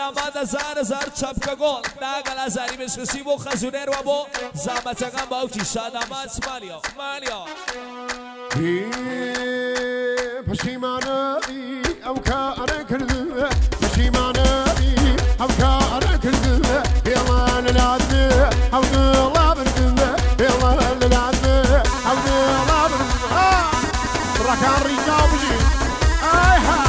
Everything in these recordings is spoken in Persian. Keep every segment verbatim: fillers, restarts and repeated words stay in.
آماده زار زار چپکا گل ناگل ازاری بشکسی بو خزونر و بو زامتگان باوکی شادامات مالیا مالیا پشیمانه او کار کرده پشیمانه او کار کرده یلان لازم او دلا برده یلان لازم او دلا برده رکان ریجا بجی ای ها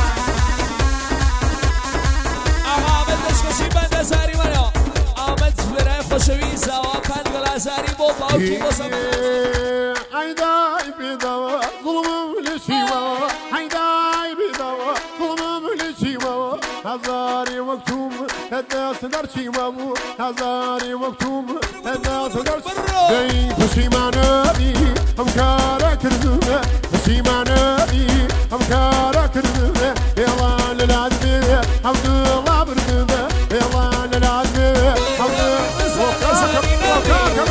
آمد بشکسی بند زاری مالیا آمد برای خوشویز و پند گلازاری بو باوکی بسم عيداي بيضاء ظلم لسيوا عيداي بيضاء ظلم لسيوا هزاري مكتوم الناس درشي مامو هزاري مكتوم الناس درشي داي بشيمانا بي هم كارا كردونا بشيمانا بي هم كارا كردونا يلا للعدمي عبد الله بردونا يلا للعدمي عبد الله وكاكا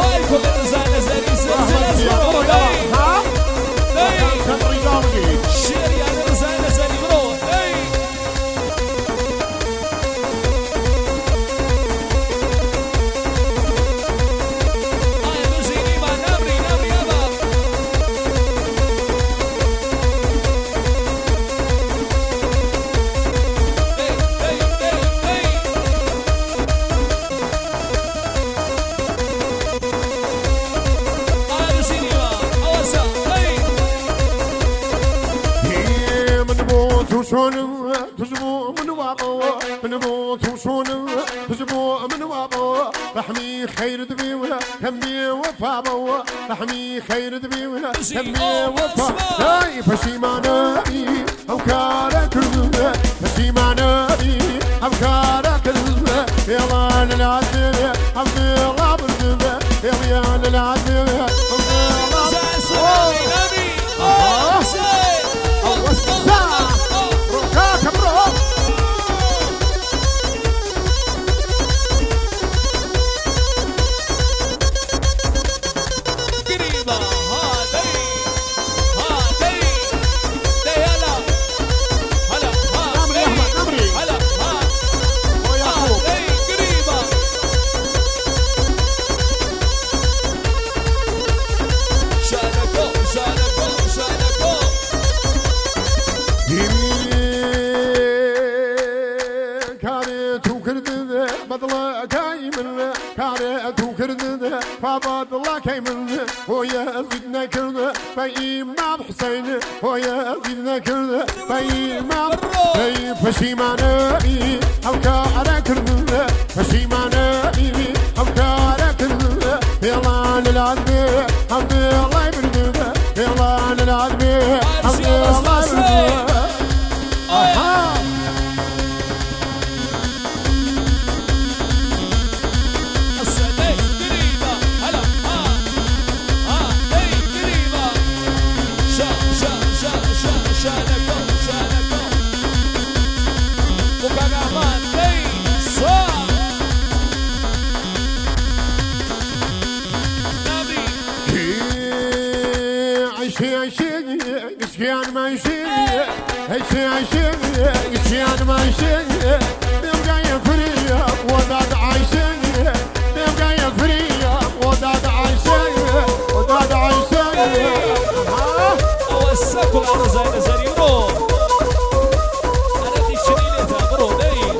توشون تجبو من وابو من بو توشون تجبو من وابو رحمي خير دبيوها كمي وفابو رحمي خير دبيوها كمي وفا هاي فشيمانا بي او كارا كلها فشيمانا بي او كارا كلها يلا للعدل عبد الله بردنا يلا للعدل عبد الله نبي حسين فضل الله كيمن ويا زيدنا كرده بإمام حسين ويا زيدنا كرده بإمام أي فشيمانا بي أو كارا كرده فشيمانا بي أو كارا كرده يلا للعدل عبد الله يبرده يلا للعدل عبد الله يبرده أها عشان ما يشيل عشان عشان عشان ما يشيل يبقى يفريا وضاد عايشين يبقى يفريا وضاد عايشين وضاد عايشين ها وسكوا على زين زريرو انا تشيلي لي تابرو داي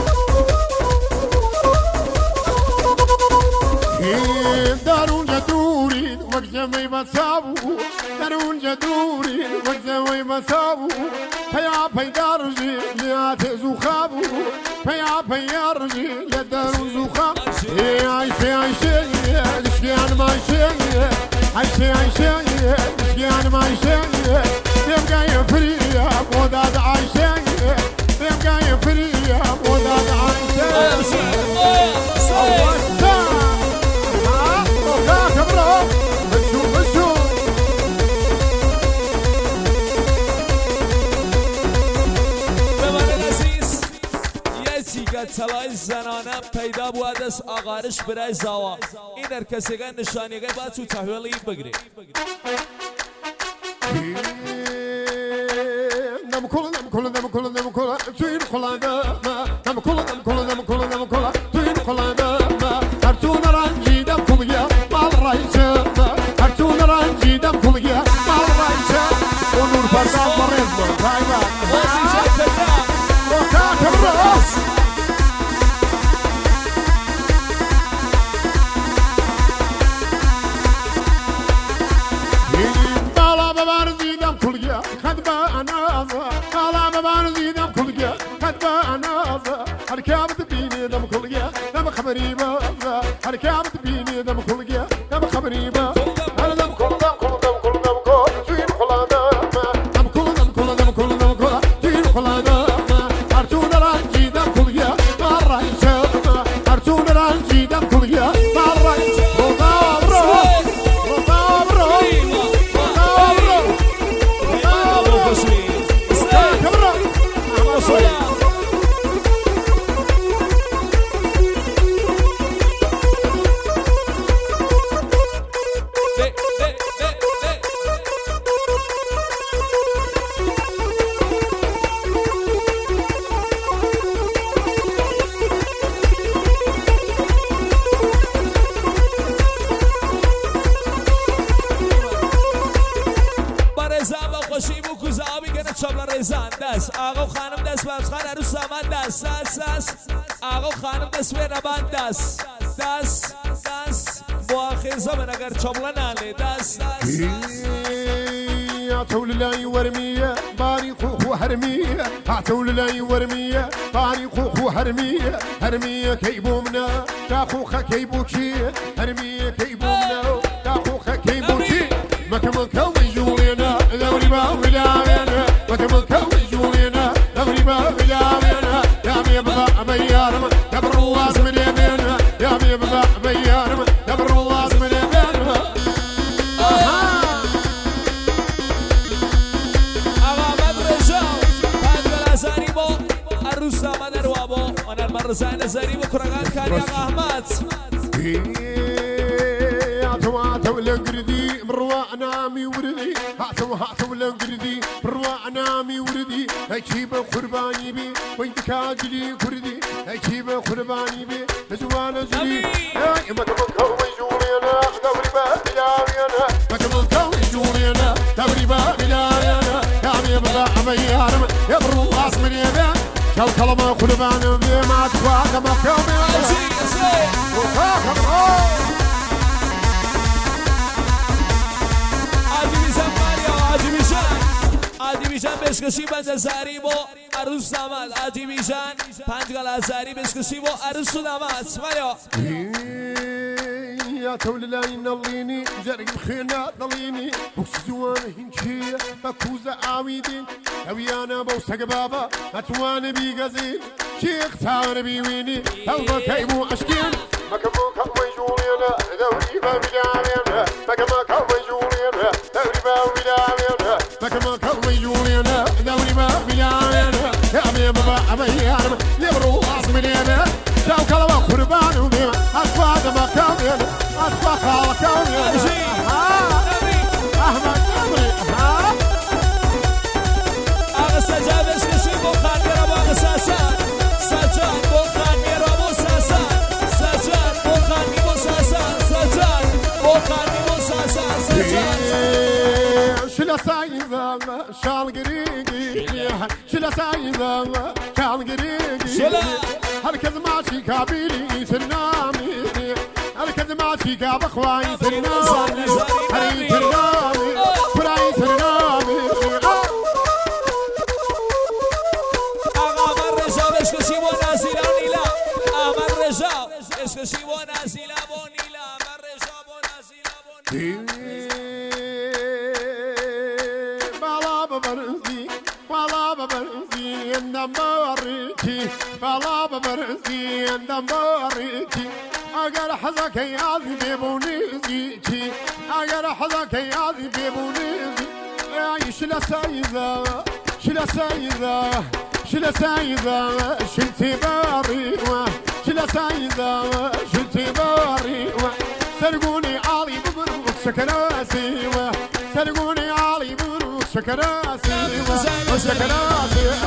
دارون جدوري وقت ما يصابوا درون جدوري وجزوي مسابو فيا فيدارجي ليات زخابو فيا فيارجي لدارون زخاب عايشي عايشي لشكيان ما يشي عايشي عايشي لشكيان ما يشي يبقى يفريا وداد عايشي يبقى يفريا وداد عايشي طلای زنانه پیدا بود از آغارش برای زاوا این هر کسی که نشانیگه باید تو تحویل این بگیری نم کل نم کل نم کل نم کل توی کل نم نم کل نم کل هالكامت بيني دم كل جا دم خبري با هالكامت بيني دم كل جا دم خبري با أنا دم كل دم كل دم كل دم كل جين خلادا دم كل دم كل دم كل دم كل جين خلادا أرجون رانجي دم كل جا مرة يسمع أرجون رانجي دم كل جا مرة يسمع روزا روزا روزا دست آقا خانم دست بخش خان عروس داماد دست دست دست آقا خانم دست به نبان دست دست دست با آخر زمان اگر چملا ناله دست دست عتول لاي ورمية باري خوخو حرمية عتول لاي ورمية باري خوخو حرمية حرمية كيبو منا كاخوخا كيبوكي حرمية كيبو منا كاخوخا كيبوكي ما كمان كوي جولينا دوري باو بلاوينا ما كمان كوي جولينا دوري باو بلاوينا يا مي بابا ميارم دبر الواز من يمينا يا مي بابا ميارم دبر الواز من يمينا عروس داماد روابو من المرزان زريب وكرغان كاري احمد هاتو هاتو لنقردي مروانا مي وردي هاتو هاتو لنقردي مروانا مي وردي اجيب قرباني بي وانت كاجلي كردي اجيب قرباني بي نزوانا جلي يا ما كمان كوي جولينا دوري بابلاوينا ما كمان كوي جولينا دوري بابلاوينا يا مي بابا ميارم يا برواس من يبان شو كلمة قربان بما تواقع ما كومي عادي بيشان ماريو عادي بيشان عادي بيشان بشكشي بند زاريبو عروس داماد عادي بيشان پنج گلا زاری بشكشي بو عروس داماد ماريو يا تول لاي نليني جرق بخينا نليني بوكسوان هنشي بكوزة عاويدين اويانا بوسك بابا اتوان بيغزين شيخ تار بيويني هوا كيبو اشكين مكمو كوي جولينا دوري بابلاوينا مكمو كوي جولينا دوري بابلاوينا مكمو كوي جولينا دوري بابلاوينا يا ابي بابا ابي يارم يبرو عاصم اليمن شو كلمة قربان وبيما أصفاد ما كامل أصفاد خالة كامل أحمد أمري آغا سجاد اشكشي بو خانير أبو آغا ساسان سجاد بو خانير أبو ساسان سجاد بو خاني بو ساسان سجاد بو خاني بو ساسان سجاد شلا سايزا شال قريقي شلا سايزا شال قريقي شلا هالكز ماشي كابيلي سرنامي هالكز ماشي كاب اخواي سرنامي هري سرنامي براي سرنامي آقا من رجاو اشکشی و نازیلا و نیلا آمن رجاو اشکشی و نازیلا و نیلا من رجاو و نازیلا و نیلا بالا ببرزي بالا ببرزي اندم بوريكي بالا ببرزي اندم بوريكي اگر حزك ياذي بيبونيزيكي اگر حزك ياذي بيبونيزي يا شلا سايزا شلا سايزا شلا سايزا شلتي باريوة شلا سايزا شلتي باريوة سرقوني عالي ببروك سكراسي سرقوني عالي ببروك سكراسي سكراسي